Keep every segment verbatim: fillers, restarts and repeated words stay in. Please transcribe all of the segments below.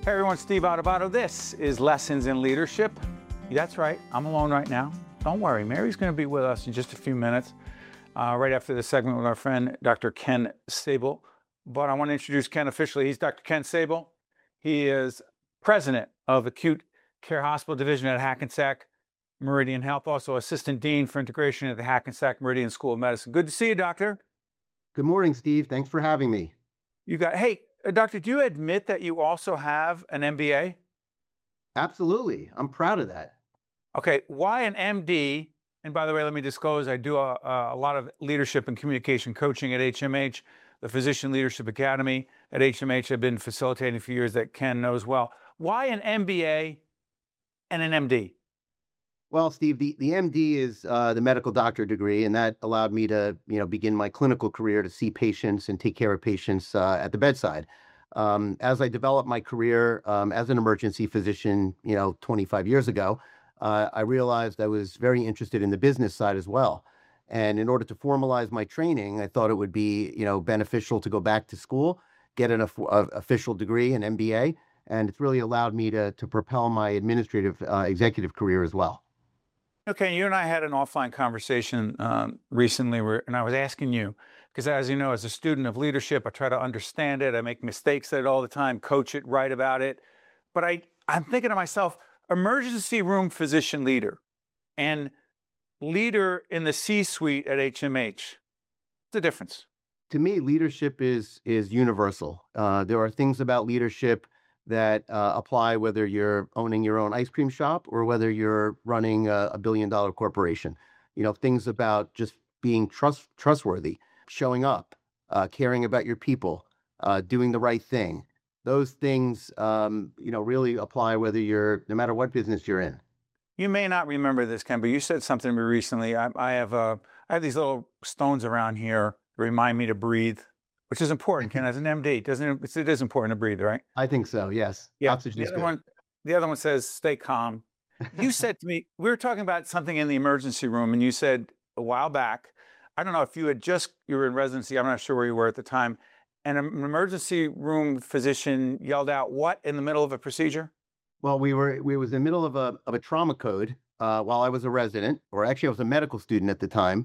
Hey everyone, Steve Adubato. This is Lessons in Leadership. That's right, I'm alone right now. Don't worry, Mary's going to be with us in just a few minutes, uh, right after the segment with our friend, Doctor Ken Sable. But I want to introduce Ken officially. He's Doctor Ken Sable. He is president of Acute Care Hospital Division at Hackensack Meridian Health, also assistant dean for integration at the Hackensack Meridian School of Medicine. Good to see you, doctor. Good morning, Steve. Thanks for having me. You got, hey, uh, doctor, do you admit that you also have an M B A? Absolutely. I'm proud of that. Okay, why an M D? And by the way, let me disclose, I do a, a lot of leadership and communication coaching at H M H, the Physician Leadership Academy at H M H. I've been facilitating for years, that Ken knows well. Why an M B A and an M D? Well, Steve, the, the M D is uh, the medical doctor degree, and that allowed me to, you know, begin my clinical career to see patients and take care of patients uh, at the bedside. Um, as I developed my career um, as an emergency physician, you know, twenty-five years ago, uh, I realized I was very interested in the business side as well. And in order to formalize my training, I thought it would be, you know, beneficial to go back to school, get an of- of- official degree, an M B A, and it's really allowed me to to propel my administrative uh, executive career as well. Okay, you and I had an offline conversation um, recently, where, and I was asking you, because as you know, as a student of leadership, I try to understand it. I make mistakes at it all the time, coach it, write about it. But I, I'm thinking to myself, emergency room physician leader and leader in the C-suite at H M H. What's the difference? To me, leadership is is universal. Uh, there are things about leadership that uh, apply whether you're owning your own ice cream shop or whether you're running a, a billion dollar corporation. You know, things about just being trust trustworthy, showing up, uh, caring about your people, uh, doing the right thing. Those things, um, you know, really apply whether you're no matter what business you're in. You may not remember this, Ken, but you said something to me recently. I, I have uh, I have these little stones around here to remind me to breathe, which is important, Ken. As an M D, doesn't it, it is important to breathe, right? I think so. Yes, Yeah. oxygen The is other good. one, the other one says stay calm. You said to me, we were talking about something in the emergency room, and you said a while back, I don't know if you had just you were in residency, I'm not sure where you were at the time, and an emergency room physician yelled out what in the middle of a procedure? Well, we were we was in the middle of a of a trauma code uh, while I was a resident, or actually I was a medical student at the time.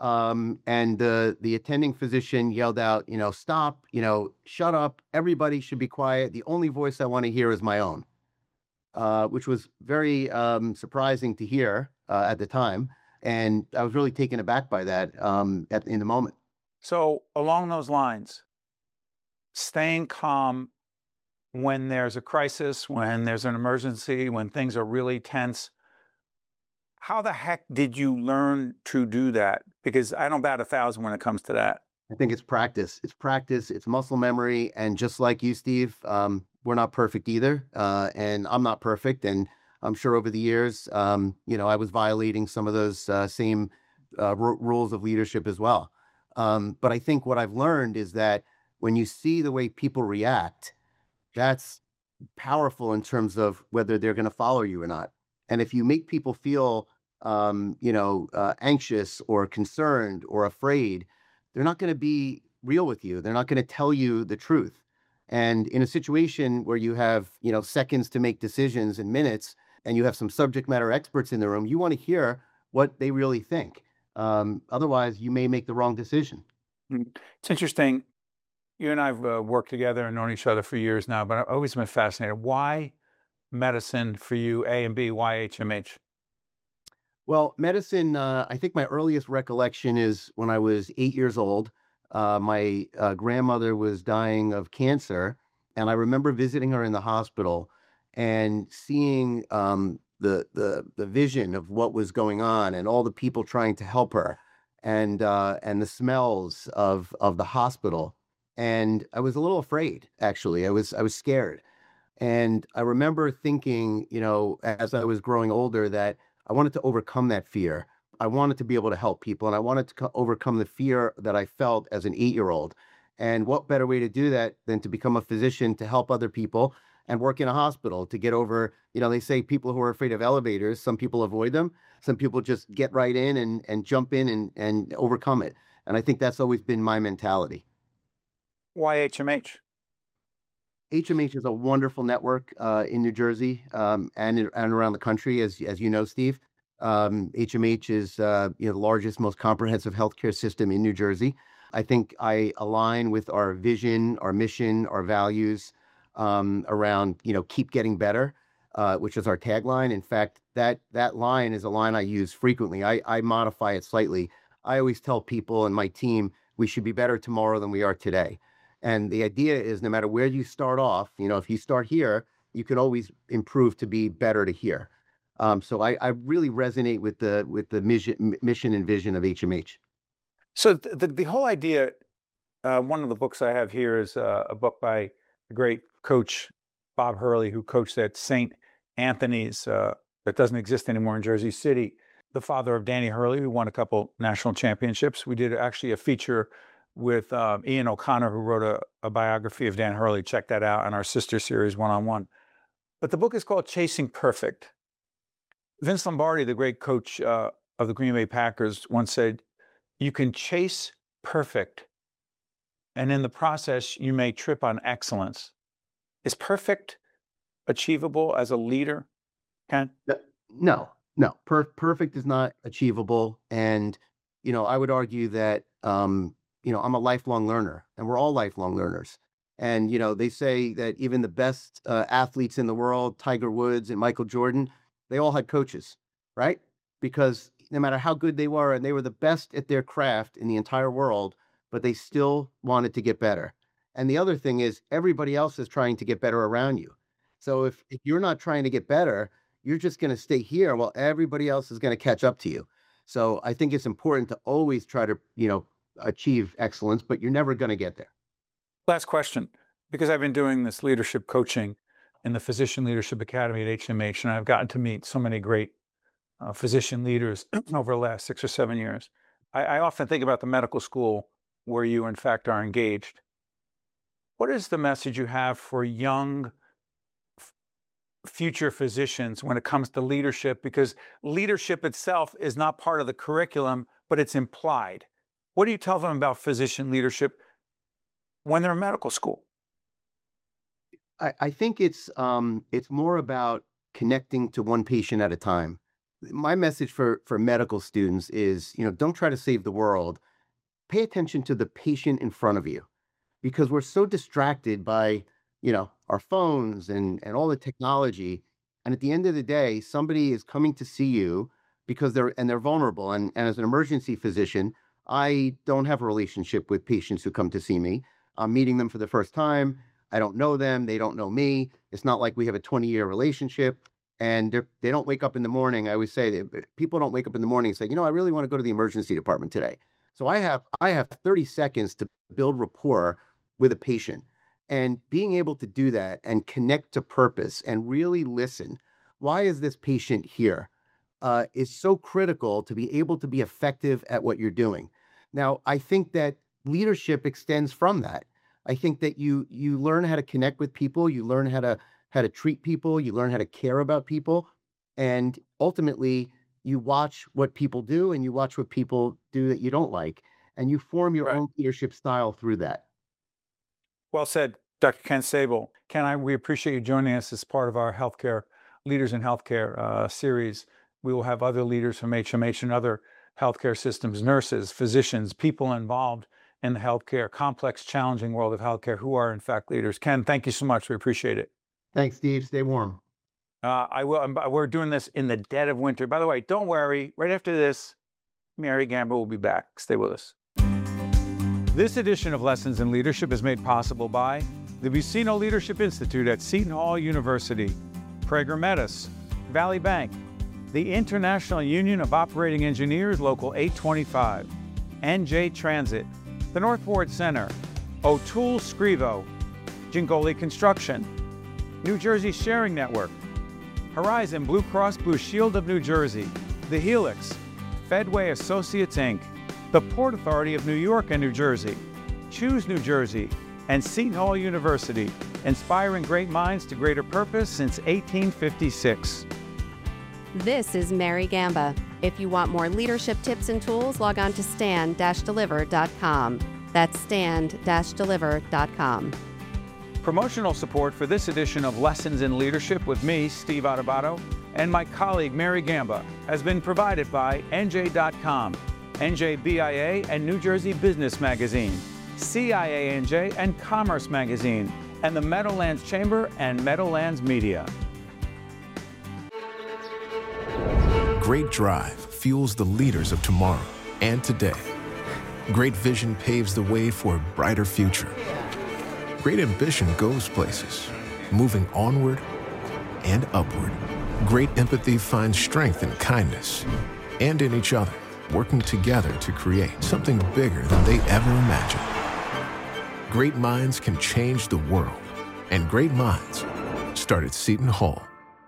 Um, and the the attending physician yelled out, you know, stop, you know, shut up. Everybody should be quiet. The only voice I want to hear is my own, uh, which was very um, surprising to hear uh, at the time. And I was really taken aback by that um, at, in the moment. So along those lines, staying calm when there's a crisis, when there's an emergency, when things are really tense. How the heck did you learn to do that? Because I don't bat a thousand when it comes to that. I think it's practice. It's practice. It's muscle memory. And just like you, Steve, um, we're not perfect either. Uh, and I'm not perfect. And I'm sure over the years, um, you know, I was violating some of those uh, same uh, r- rules of leadership as well. Um, but I think what I've learned is that when you see the way people react, that's powerful in terms of whether they're going to follow you or not. And if you make people feel, um, you know, uh, anxious or concerned or afraid, they're not going to be real with you. They're not going to tell you the truth. And in a situation where you have, you know, seconds to make decisions and minutes, and you have some subject matter experts in the room, you want to hear what they really think. Um, otherwise, you may make the wrong decision. Mm. It's interesting. You and I have uh, worked together and known each other for years now, but I've always been fascinated. Why medicine for you, A and B? Why H M H? Well, medicine, uh, I think my earliest recollection is when I was eight years old. Uh, my uh, grandmother was dying of cancer, and I remember visiting her in the hospital and seeing um, the the the vision of what was going on and all the people trying to help her, and uh, and the smells of of the hospital. And I was a little afraid, actually. I was I was scared. And I remember thinking, you know, as I was growing older, that I wanted to overcome that fear. I wanted to be able to help people, and I wanted to co- overcome the fear that I felt as an eight year old. And what better way to do that than to become a physician to help other people and work in a hospital to get over, you know, they say people who are afraid of elevators, some people avoid them, some people just get right in and, and jump in and, and overcome it. And I think that's always been my mentality. Why H M H? H M H is a wonderful network uh, in New Jersey um, and in- and around the country, as as you know, Steve. Um, H M H is uh, you know the largest, most comprehensive healthcare system in New Jersey. I think I align with our vision, our mission, our values um, around you know keep getting better, uh, which is our tagline. In fact, that that line is a line I use frequently. I, I modify it slightly. I always tell people and my team we should be better tomorrow than we are today. And the idea is no matter where you start off, you know, if you start here, you can always improve to be better to here. Um, so I, I really resonate with the with the mission, mission and vision of H M H. So the, the, the whole idea, uh, one of the books I have here is uh, a book by the great coach Bob Hurley, who coached at Saint Anthony's, uh, that doesn't exist anymore in Jersey City, the father of Danny Hurley, who won a couple national championships. We did actually a feature with um, Ian O'Connor, who wrote a, a biography of Dan Hurley. Check that out on our sister series, One on One. But the book is called Chasing Perfect. Vince Lombardi, the great coach uh, of the Green Bay Packers, once said, you can chase perfect, and in the process, you may trip on excellence. Is perfect achievable as a leader, Ken? No, no. Per- perfect is not achievable. And, you know, I would argue that, um, you know, I'm a lifelong learner, and we're all lifelong learners. And, you know, they say that even the best uh, athletes in the world, Tiger Woods and Michael Jordan, they all had coaches, right? Because no matter how good they were, and they were the best at their craft in the entire world, but they still wanted to get better. And the other thing is everybody else is trying to get better around you. So if, if you're not trying to get better, you're just going to stay here while everybody else is going to catch up to you. So I think it's important to always try to, you know, achieve excellence, but you're never going to get there. Last question, because I've been doing this leadership coaching in the Physician Leadership Academy at H M H, and I've gotten to meet so many great uh, physician leaders over the last six or seven years. I, I often think about the medical school where you, in fact, are engaged. What is the message you have for young f- future physicians when it comes to leadership? Because leadership itself is not part of the curriculum, but it's implied. What do you tell them about physician leadership when they're in medical school? I, I think it's um, it's more about connecting to one patient at a time. My message for for medical students is, you know, don't try to save the world. Pay attention to the patient in front of you, because we're so distracted by, you know, our phones and and all the technology. And at the end of the day, somebody is coming to see you because they're and they're vulnerable. And, and as an emergency physician, I don't have a relationship with patients who come to see me. I'm meeting them for the first time. I don't know them. They don't know me. It's not like we have a twenty year relationship. And they're, they don't wake up in the morning. I always say that people don't wake up in the morning and say, you know, I really want to go to the emergency department today. So I have I have thirty seconds to build rapport with a patient. And being able to do that and connect to purpose and really listen, why is this patient here, uh, is so critical to be able to be effective at what you're doing. Now, I think that leadership extends from that. I think that you you learn how to connect with people, you learn how to how to treat people, you learn how to care about people, and ultimately you watch what people do and you watch what people do that you don't like, and you form your Right. own leadership style through that. Well said, Doctor Ken Sable. Ken, I, we appreciate you joining us as part of our healthcare Leaders in Healthcare uh, series. We will have other leaders from H M H and other healthcare systems, nurses, physicians, people involved in the healthcare, complex, challenging world of healthcare who are in fact leaders. Ken, thank you so much. We appreciate it. Thanks, Steve. Stay warm. Uh, I will. um, We're doing this in the dead of winter. By the way, don't worry. Right after this, Mary Gamba will be back. Stay with us. This edition of Lessons in Leadership is made possible by the Buccino Leadership Institute at Seton Hall University, Prager Metis, Valley Bank, the International Union of Operating Engineers, Local eight twenty-five, N J Transit, the North Ward Center, O'Toole Scrivo, Gingoli Construction, New Jersey Sharing Network, Horizon Blue Cross Blue Shield of New Jersey, The Helix, Fedway Associates, Incorporated, the Port Authority of New York and New Jersey, Choose New Jersey, and Seton Hall University, inspiring great minds to greater purpose since eighteen fifty-six. This is Mary Gamba. If you want more leadership tips and tools, log on to stand dash deliver dot com. That's stand dash deliver dot com. Promotional support for this edition of Lessons in Leadership with me, Steve Adubato, and my colleague Mary Gamba has been provided by N J dot com, N J B I A and New Jersey Business Magazine, C I A N J and Commerce Magazine, and the Meadowlands Chamber and Meadowlands Media. Great drive fuels the leaders of tomorrow and today. Great vision paves the way for a brighter future. Great ambition goes places, moving onward and upward. Great empathy finds strength in kindness and in each other, working together to create something bigger than they ever imagined. Great minds can change the world, and great minds start at Seton Hall.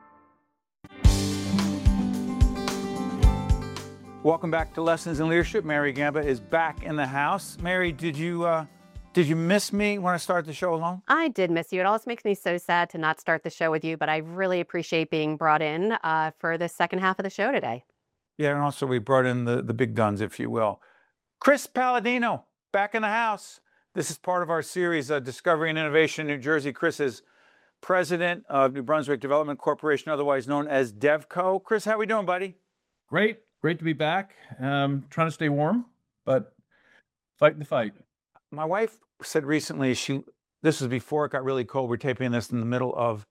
Welcome back to Lessons in Leadership. Mary Gamba is back in the house. Mary, did you uh, did you miss me when I started the show alone? I did miss you. It always makes me so sad to not start the show with you, but I really appreciate being brought in uh, for the second half of the show today. Yeah, and also we brought in the, the big guns, if you will. Chris Palladino, back in the house. This is part of our series, uh, Discovery and Innovation in New Jersey. Chris is president of New Brunswick Development Corporation, otherwise known as DevCo. Chris, how we doing, buddy? Great. Great to be back. Um, trying to stay warm, but fighting the fight. My wife said recently, she this was before it got really cold. We're taping this in the middle of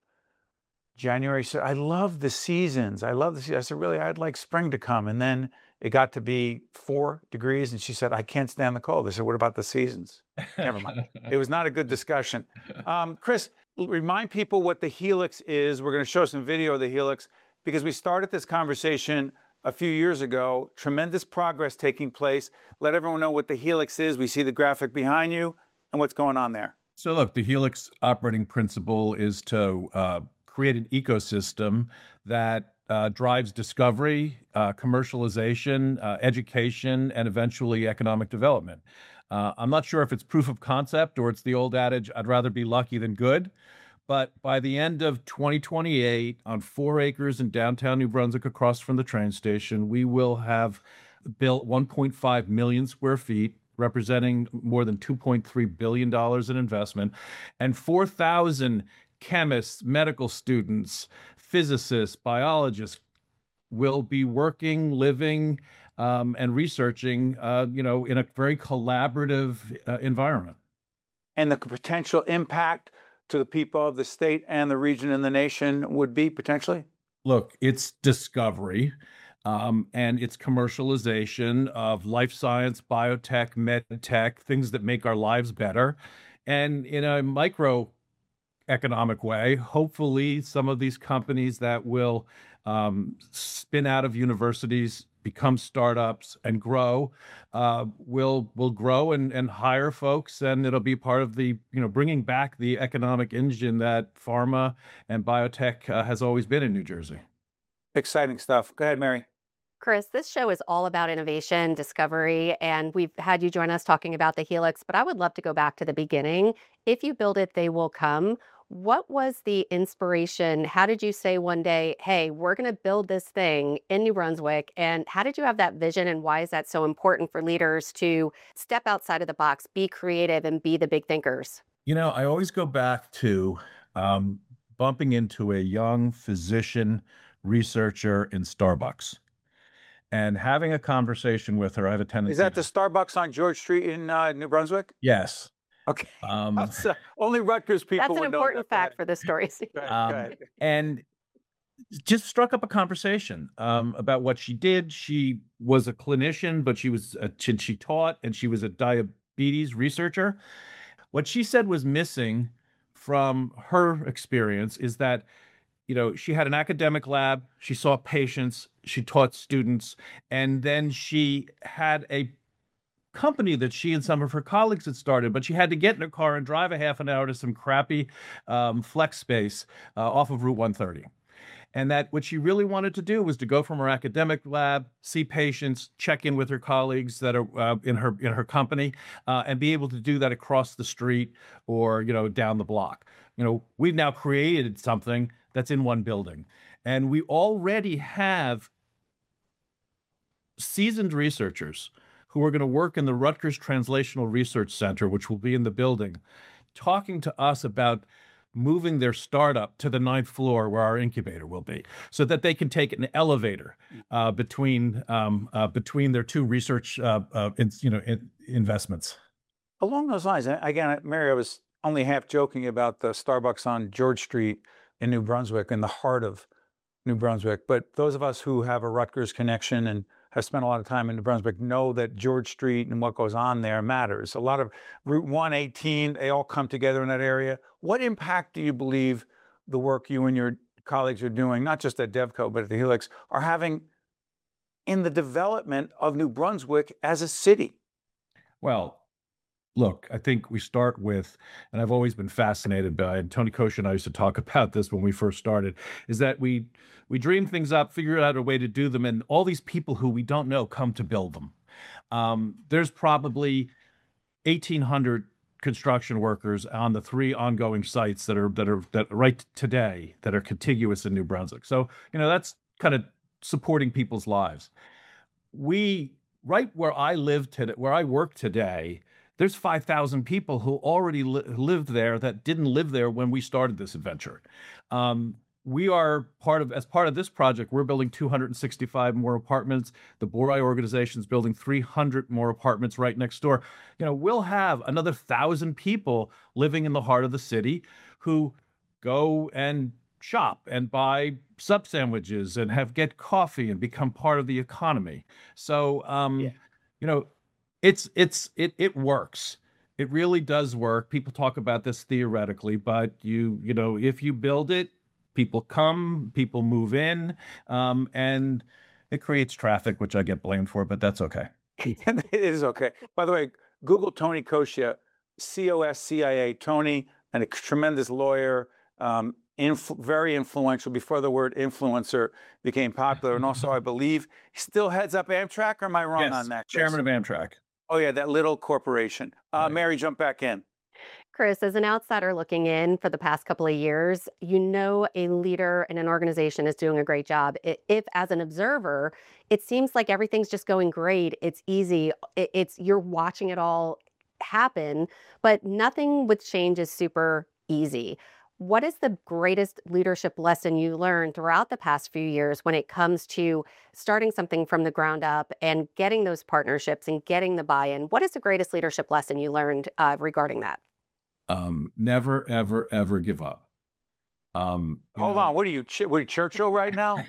January. She said, I love the seasons. I love the seasons. I said, really, I'd like spring to come. And then it got to be four degrees. And she said, I can't stand the cold. I said, what about the seasons? Never mind. It was not a good discussion. Um, Chris, remind people what the Helix is. We're going to show some video of the Helix because we started this conversation a few years ago. Tremendous progress taking place. Let everyone know what the Helix is. We see the graphic behind you and what's going on there. So look, the Helix operating principle is to uh, create an ecosystem that uh, drives discovery, uh, commercialization, uh, education, and eventually economic development. Uh, I'm not sure if it's proof of concept or it's the old adage, I'd rather be lucky than good. But by the end of twenty twenty-eight, on four acres in downtown New Brunswick, across from the train station, we will have built one point five million square feet, representing more than two point three billion dollars in investment, and four thousand chemists, medical students, physicists, biologists will be working, living, um, and researching, uh, you know, in a very collaborative uh, environment. And the potential impact to the people of the state and the region and the nation would be potentially? Look, it's discovery um, and it's commercialization of life science, biotech, med tech, things that make our lives better. And in a micro economic way, hopefully some of these companies that will um, spin out of universities, become startups and grow, uh, will will grow and, and hire folks, and it'll be part of the, you know, bringing back the economic engine that pharma and biotech uh, has always been in New Jersey. Exciting stuff. Go ahead, Mary. Chris, this show is all about innovation, discovery, and we've had you join us talking about the Helix, but I would love to go back to the beginning. If you build it, they will come. What was the inspiration? How did you say one day, hey, we're going to build this thing in New Brunswick? And how did you have that vision? And why is that so important for leaders to step outside of the box, be creative, and be the big thinkers? You know, I always go back to um, bumping into a young physician researcher in Starbucks and having a conversation with her. I have a tendency. Is that the Starbucks on George Street in uh, New Brunswick? Yes. Okay. Um, That's, uh, only Rutgers people That's an would know important that. fact for this story. Go ahead, um, go ahead. and just struck up a conversation um, about what she did. She was a clinician, but she was a, she, she taught, and she was a diabetes researcher. What she said was missing from her experience is that, you know, she had an academic lab, she saw patients, she taught students, and then she had a company that she and some of her colleagues had started, but she had to get in her car and drive a half an hour to some crappy um, flex space uh, off of Route one thirty. And that what she really wanted to do was to go from her academic lab, see patients, check in with her colleagues that are uh, in her in her company, uh, and be able to do that across the street or, you know, down the block. You know, we've now created something that's in one building, and we already have seasoned researchers who are going to work in the Rutgers Translational Research Center, which will be in the building, talking to us about moving their startup to the ninth floor where our incubator will be, so that they can take an elevator uh, between um, uh, between their two research uh, uh, in, you know in, investments. Along those lines, again, Mary, I was only half joking about the Starbucks on George Street in New Brunswick, in the heart of New Brunswick. But those of us who have a Rutgers connection and have spent a lot of time in New Brunswick know that George Street and what goes on there matters. A lot of Route one eighteen, they all come together in that area. What impact do you believe the work you and your colleagues are doing, not just at DevCo, but at the Helix, are having in the development of New Brunswick as a city? Well, look, I think we start with, and I've always been fascinated by, and Tony Kosha and I used to talk about this when we first started, is that we we dream things up, figure out a way to do them, and all these people who we don't know come to build them. Um, there's probably eighteen hundred construction workers on the three ongoing sites that are that are that right today that are contiguous in New Brunswick. So, you know, that's kind of supporting people's lives. We, right where I live today, where I work today, there's five thousand people who already li- lived there that didn't live there when we started this adventure. Um, we are part of, as part of this project, we're building two hundred sixty-five more apartments. The Borai organization is building three hundred more apartments right next door. You know, we'll have another thousand people living in the heart of the city who go and shop and buy sub sandwiches and have get coffee and become part of the economy. So, um, Yeah. you know, it's it's it it works. It really does work. People talk about this theoretically, but you you know, if you build it, people come, people move in, um, and it creates traffic, which I get blamed for, but that's okay. It is okay. By the way, Google Tony Koscia, C O S C I A, Tony, and a tremendous lawyer, um, inf- very influential before the word influencer became popular. And also, I believe he still heads up Amtrak, or am I wrong Yes, on that, Chris? chairman of Amtrak. Oh, yeah, that little corporation. Uh, Right. Mary, jump back in. Chris, as an outsider looking in for the past couple of years, you know a leader in an organization is doing a great job. I- If, as an observer, it seems like everything's just going great, it's easy, i- it's you're watching it all happen, but nothing with change is super easy. What is the greatest leadership lesson you learned throughout the past few years when it comes to starting something from the ground up and getting those partnerships and getting the buy-in? What is the greatest leadership lesson you learned uh, regarding that? Um, never, ever, ever give up. Um, you Hold know- on. What are you, Ch- what are you, Churchill right now?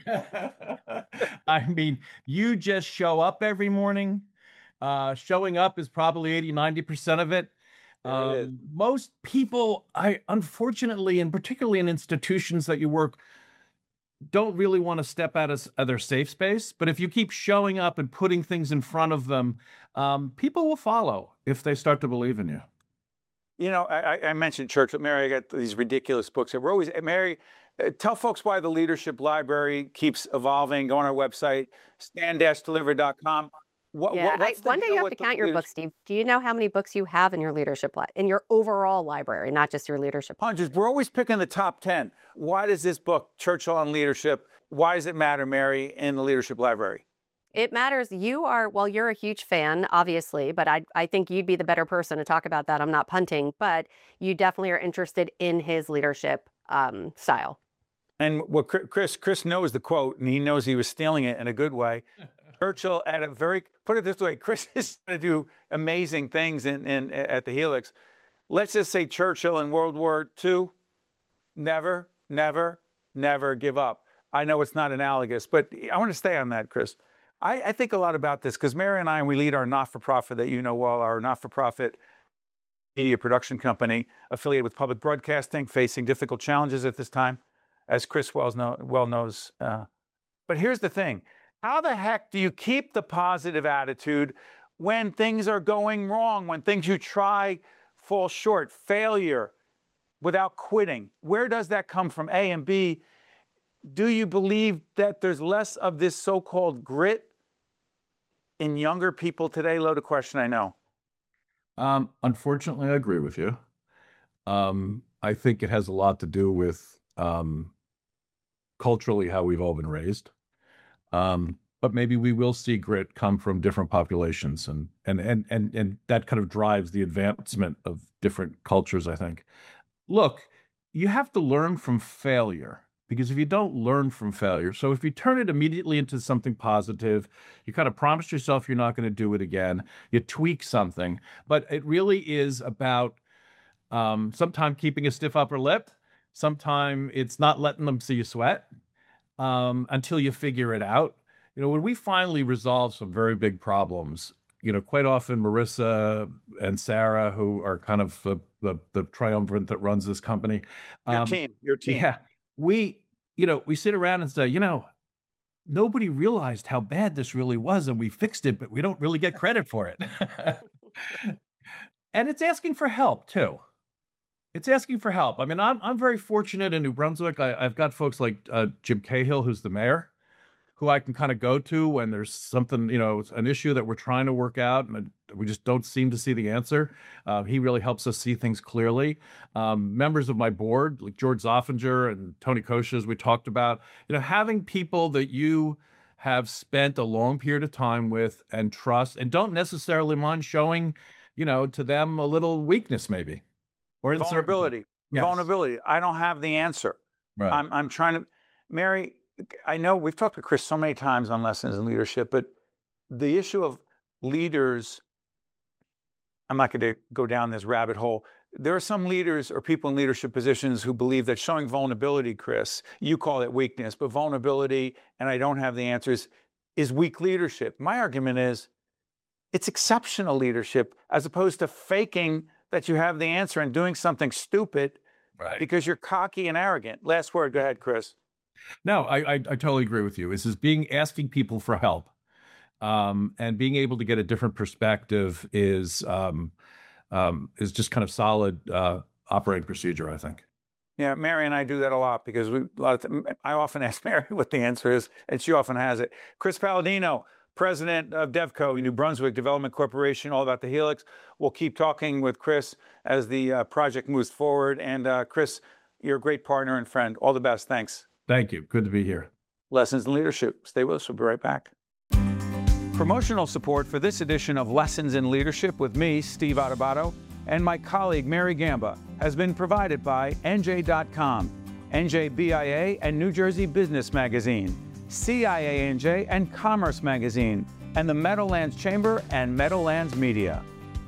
I mean, you just show up every morning. Uh, showing up is probably eighty, ninety percent of it. There it is. Um, most people, I unfortunately, and particularly in institutions that you work, don't really want to step out of, s- of their safe space. But if you keep showing up and putting things in front of them, um, people will follow if they start to believe in you. You know, I, I- I mentioned Churchill. Mary, I got these ridiculous books. We're always, Mary, uh, tell folks why the Leadership Library keeps evolving. Go on our website, stand dash deliver dot com. What, Yeah, what, I, what's the one day deal you have with to the count your leadership- books, Steve. Do you know how many books you have in your leadership li- in your overall library, not just your leadership? Hundreds. We're always picking the top ten. Why does this book, Churchill on Leadership, why does it matter, Mary, in the Leadership Library? It matters. You are, well, you're a huge fan, obviously, but I I think you'd be the better person to talk about that. I'm not punting, but you definitely are interested in his leadership um, style. And what Chri- Chris Chris knows the quote, and he knows he was stealing it in a good way. Churchill, at a very, put it this way, Chris is going to do amazing things in, in at the Helix. Let's just say Churchill in World War Two, never, never, never give up. I know it's not analogous, but I want to stay on that, Chris. I, I think a lot about this because Mary and I, we lead our not-for-profit that you know well, our not-for-profit media production company affiliated with public broadcasting, facing difficult challenges at this time, as Chris Wells know, well knows. Uh, but here's the thing. How the heck do you keep the positive attitude when things are going wrong, when things you try fall short, failure, without quitting? Where does that come from? A, and B, do you believe that there's less of this so-called grit in younger people today? Loaded question, I know. Um, unfortunately, I agree with you. Um, I think it has a lot to do with um, culturally how we've all been raised. Um, but maybe we will see grit come from different populations, and and and and and that kind of drives the advancement of different cultures, I think. Look, you have to learn from failure, because if you don't learn from failure, so if you turn it immediately into something positive, you kind of promise yourself you're not going to do it again, you tweak something, but it really is about um, sometime keeping a stiff upper lip, sometime it's not letting them see you sweat um, until you figure it out. You know, when we finally resolve some very big problems, you know, quite often Marissa and Sarah, who are kind of the the, the triumvirate that runs this company, Your um, team, your team. yeah, we, you know, we sit around and say, you know, nobody realized how bad this really was, and we fixed it, but we don't really get credit for it. And it's asking for help too. It's asking for help. I mean, I'm I'm very fortunate in New Brunswick. I, I've got folks like uh, Jim Cahill, who's the mayor, who I can kind of go to when there's something, you know, an issue that we're trying to work out and we just don't seem to see the answer. Uh, he really helps us see things clearly. Um, members of my board, like George Zoffinger and Tony Kosha, as we talked about, you know, having people that you have spent a long period of time with and trust and don't necessarily mind showing, you know, to them a little weakness maybe. Or Vulnerability. Yes. Vulnerability. I don't have the answer. Right. I'm I'm trying to, Mary, I know we've talked to Chris so many times on Lessons in Leadership, but the issue of leaders, I'm not going to go down this rabbit hole. There are some leaders or people in leadership positions who believe that showing vulnerability, Chris, you call it weakness, but vulnerability, and I don't have the answers, is weak leadership. My argument is it's exceptional leadership, as opposed to faking that you have the answer and doing something stupid Right. because you're cocky and arrogant. Last word. Go ahead, Chris. No, I, I I totally agree with you. This is being asking people for help, um, and being able to get a different perspective is um, um, is just kind of solid uh, operating procedure, I think. Yeah, Mary and I do that a lot because we. A lot of th- I often ask Mary what the answer is, and she often has it. Chris Palladino, president of DevCo, New Brunswick Development Corporation, all about the Helix. We'll keep talking with Chris as the uh, project moves forward. And uh, Chris, you're a great partner and friend. All the best. Thanks. Thank you. Good to be here. Lessons in Leadership. Stay with us. We'll be right back. Promotional support for this edition of Lessons in Leadership with me, Steve Adubato, and my colleague, Mary Gamba, has been provided by N J dot com, N J B I A and New Jersey Business Magazine, C I A N J and Commerce Magazine, and the Meadowlands Chamber and Meadowlands Media.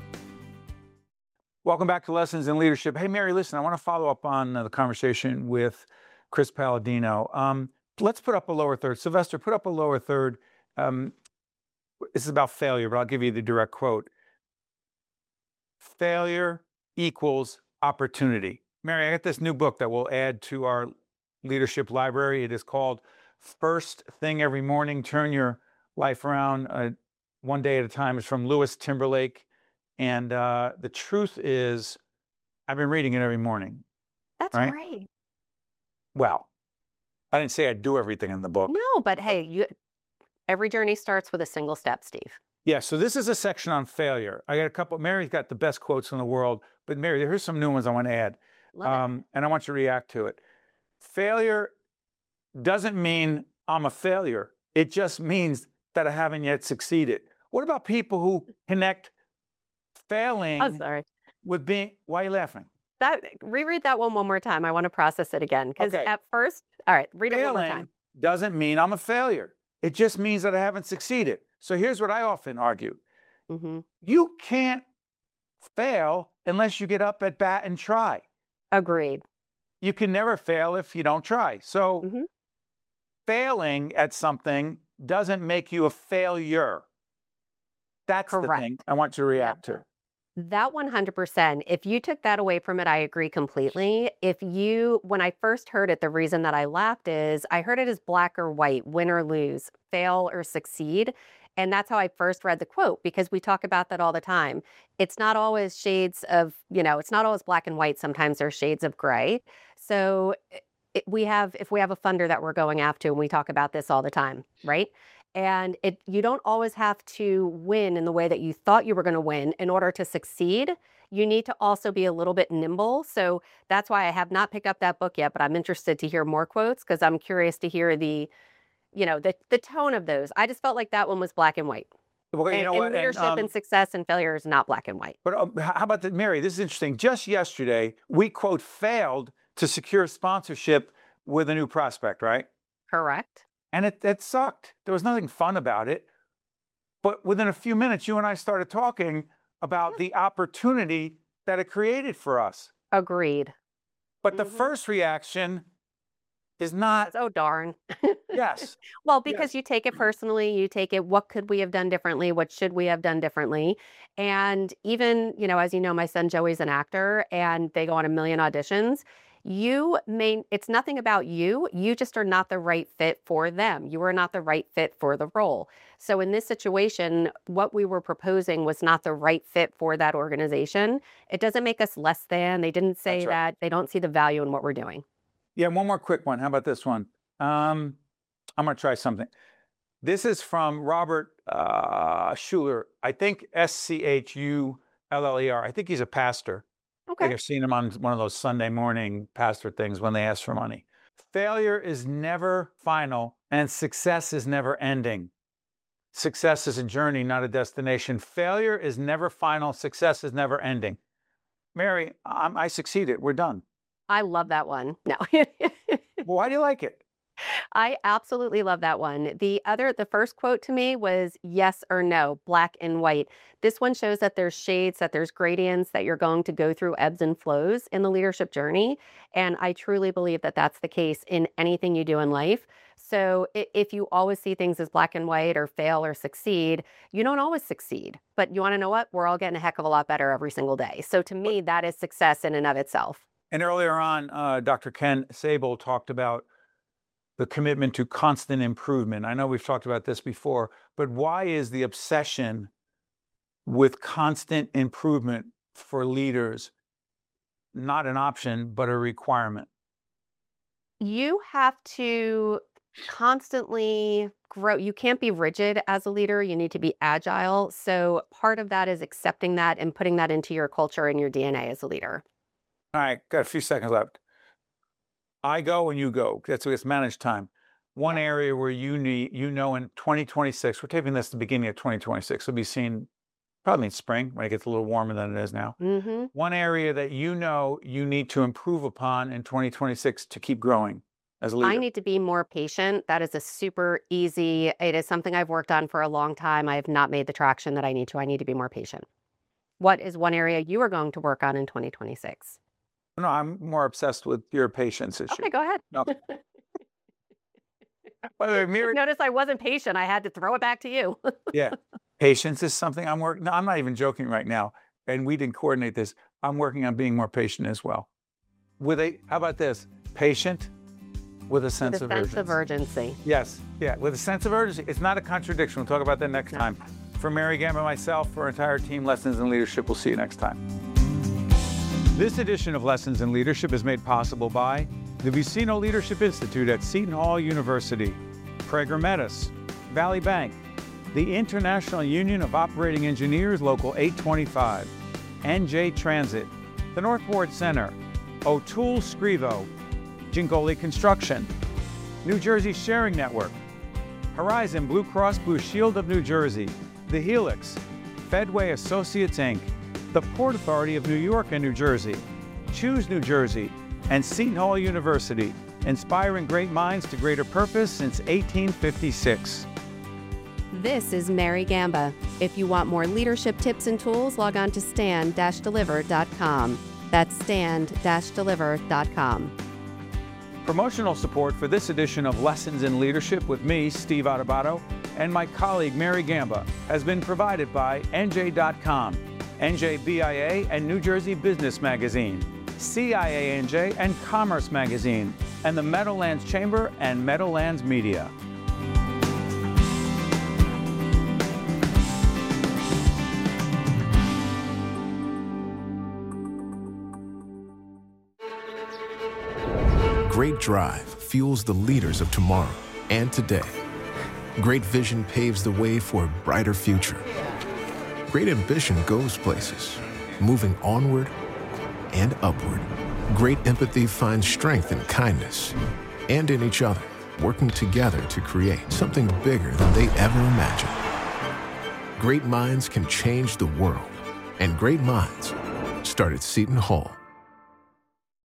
Welcome back to Lessons in Leadership. Hey, Mary, listen, I want to follow up on uh, the conversation with Chris Palladino. Um, let's put up a lower third. Sylvester, put up a lower third. Um, this is about failure, but I'll give you the direct quote. Failure equals opportunity. Mary, I got this new book that we'll add to our leadership library. It is called First Thing Every Morning, Turn Your Life Around uh, One Day at a Time. It's from Louis Timberlake. And uh, the truth is, I've been reading it every morning. That's right? great. Well, I didn't say I'd do everything in the book. No, but hey, you every journey starts with a single step, Steve. Yeah, so this is a section on failure. I got a couple, Mary's got the best quotes in the world, but Mary, here's some new ones I want to add. Love Um, and I want you to react to it. Failure doesn't mean I'm a failure. It just means that I haven't yet succeeded. What about people who connect failing it. Oh, sorry. with being, why are you laughing? That reread that one one more time. I want to process it again because Okay. at first, all right, read it one more Failing time. doesn't mean I'm a failure. It just means that I haven't succeeded. So here's what I often argue. hmm You can't fail unless you get up at bat and try. Agreed. You can never fail if you don't try. So Mhm. failing at something doesn't make you a failure. That's the Correct. thing I want you to react to. That one hundred percent. If you took that away from it, I agree completely. If you, when I first heard it, the reason that I laughed is I heard it as black or white, win or lose, fail or succeed. And that's how I first read the quote, because we talk about that all the time. It's not always shades of, you know, it's not always black and white. Sometimes there's shades of gray. So it, we have, if we have a funder that we're going after, and we talk about this all the time, right? And it, you don't always have to win in the way that you thought you were going to win in order to succeed. You need to also be a little bit nimble. So that's why I have not picked up that book yet, but I'm interested to hear more quotes because I'm curious to hear the you know, the the tone of those. I just felt like that one was black and white. Well, you And, know and what? And, leadership um, and success and failure is not black and white. But um, h- how about that, Mary? This is interesting. Just yesterday, we quote failed to secure sponsorship with a new prospect, right? Correct. And it, it sucked. There was nothing fun about it. But within a few minutes, you and I started talking about the opportunity that it created for us. Agreed. But the Mhm. first reaction is not, Oh, darn. yes. Well, because Yes. you take it personally, you take it, what could we have done differently? What should we have done differently? And even, you know, as you know, my son Joey's an actor and they go on a million auditions. You may, it's nothing about you. You just are not the right fit for them. You are not the right fit for the role. So in this situation, what we were proposing was not the right fit for that organization. It doesn't make us less than. They didn't say That's right. that. They don't see the value in what we're doing. Yeah, one more quick one. How about this one? Um, I'm going to try something. This is from Robert uh, Schuller. I think S C H U L L E R. I think he's a pastor. I think Okay. I've seen him on one of those Sunday morning pastor things when they ask for money. Failure is never final and success is never ending. Success is a journey, not a destination. Failure is never final. Success is never ending. Mary, I'm, I succeeded. We're done. I love that one. No. Well, why do you like it? I absolutely love that one. The other, the first quote to me was yes or no, black and white. This one shows that there's shades, that there's gradients, that you're going to go through ebbs and flows in the leadership journey. And I truly believe that that's the case in anything you do in life. So i- if you always see things as black and white or fail or succeed, you don't always succeed. But you want to know what? We're all getting a heck of a lot better every single day. So to me, that is success in and of itself. And earlier on, uh, Doctor Ken Sable talked about the commitment to constant improvement. I know we've talked about this before, but why is the obsession with constant improvement for leaders not an option, but a requirement? You have to constantly grow. You can't be rigid as a leader. You need to be agile. So part of that is accepting that and putting that into your culture and your D N A as a leader. All right, got a few seconds left. I go and you go. That's it's managed time. One area where you need, you know, in twenty twenty-six, we're taping this at the beginning of twenty twenty-six. It'll be seen probably in spring when it gets a little warmer than it is now. hmm One area that you know you need to improve upon in twenty twenty-six to keep growing as a leader. I need to be more patient. That is a super easy, it is something I've worked on for a long time. I have not made the traction that I need to. I need to be more patient. What is one area you are going to work on in twenty twenty-six? No, I'm more obsessed with your patience issue. Okay, go ahead. No. By the way, Mary, Notice I wasn't patient. I had to throw it back to you. yeah, patience is something I'm working. No, I'm not even joking right now. And we didn't coordinate this. I'm working on being more patient as well. With a, how about this? Patient with a sense The of sense urgency. of urgency. Yes, yeah, with a sense of urgency. It's not a contradiction. We'll talk about that next No. time. For Mary Gamba, myself, for our entire team, Lessons in Leadership, we'll see you next time. This edition of Lessons in Leadership is made possible by the Vicino Leadership Institute at Seton Hall University, Prager Metis, Valley Bank, the International Union of Operating Engineers, Local eight twenty-five, N J Transit, the North Ward Center, O'Toole Scrivo, Gingoli Construction, New Jersey Sharing Network, Horizon Blue Cross Blue Shield of New Jersey, The Helix, Fedway Associates Incorporated, the Port Authority of New York and New Jersey, Choose New Jersey, and Seton Hall University, inspiring great minds to greater purpose since eighteen fifty-six. This is Mary Gamba. If you want more leadership tips and tools, log on to stand dash deliver dot com. That's stand dash deliver dot com. Promotional support for this edition of Lessons in Leadership with me, Steve Adubato, and my colleague Mary Gamba has been provided by N J dot com, N J B I A and New Jersey Business Magazine, C I A N J and Commerce Magazine, and the Meadowlands Chamber and Meadowlands Media. Great drive fuels the leaders of tomorrow and today. Great vision paves the way for a brighter future. Great ambition goes places, moving onward and upward. Great empathy finds strength in kindness and in each other. working together to create something bigger than they ever imagined. Great minds can change the world, and great minds start at Seton Hall.